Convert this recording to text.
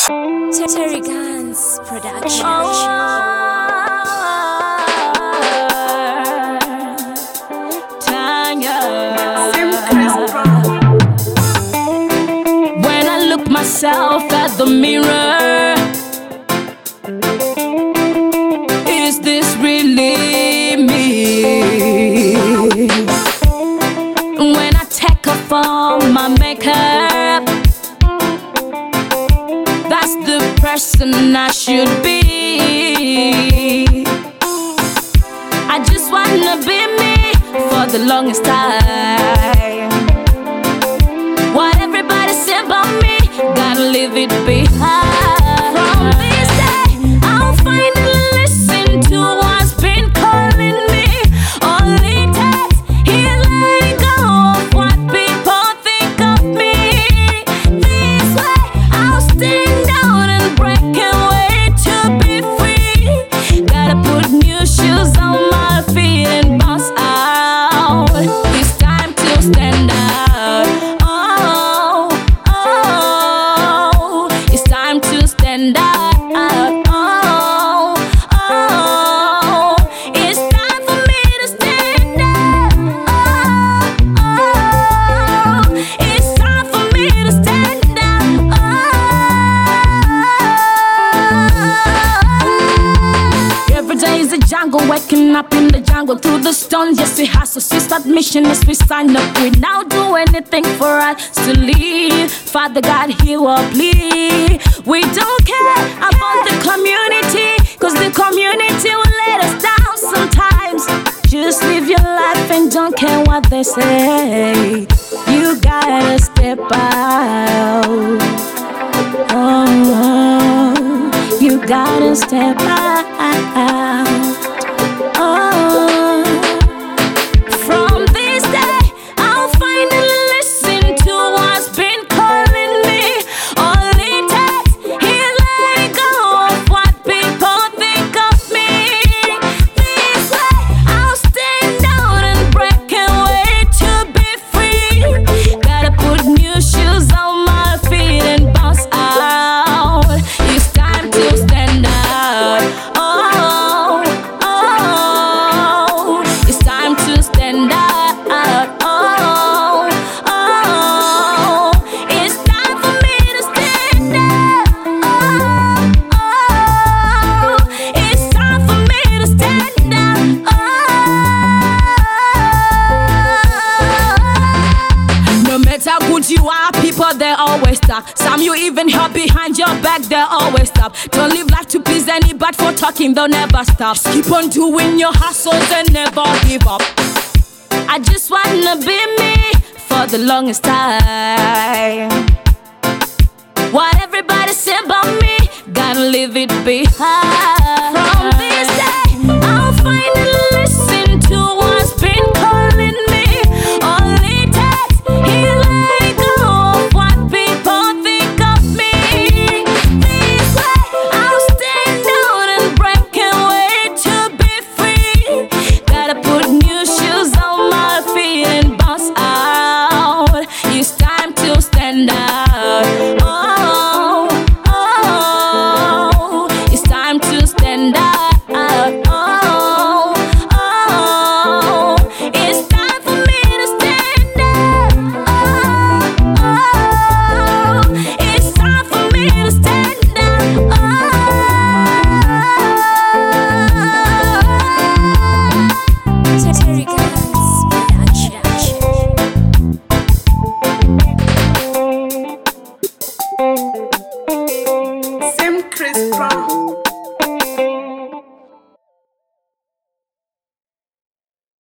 Terry Guns Production. When I look myself at the mirror, is this really me? When I take off all my makeup, that's the person I should be. I just wanna be me for the longest time. What everybody say about me, gotta leave it behind. From this day, I'll finally listen to what's been calling me. Only takes is letting go of what people think of me. This way, I'll stand out and break away to be free. Gotta put new shoes on my feet and bounce out. It's time to stand out. It's time to stand up. It's time for me to stand up. It's time for me to stand up. Every day is a jungle, waking up in the jungle through the stones. Yes, we hustle. Sister mission is we sign up. We now do anything for us to leave. Father God, hear our plea. We don't care about the community, cause the community will let us down sometimes. Just live your life and don't care what they say. You gotta step out. Oh, you gotta step out. Oh, from this day, I'll finally listen to what's been calling me. Only takes is letting go of what people think of me. This way, I'll stand out and break away to be free. Gotta put new shoes on my feet and bounce out. It's time to stand out. It's time to stand out. It's time for me to stand up. It's time for me to stand up. No matter how good you are, people they always stop. Some you even help behind your back, they always stop. Don't live life to please anybody, for talking they'll never stop. Just keep on doing your hustles and never give up. I just wanna be me for the longest time. What everybody say about me, gotta leave it behind. From this day, I'll finally listen to what's been calling me. Only takes is letting go of what people think of me. This way, I'll stand out and break away to be free. Gotta put new shoes on my feet and bounce out. It's time to stand out. It's time to stand out. It's time for me to stand up. It's time for me to stand up. Terry Guns Production. Sim Chris Brown.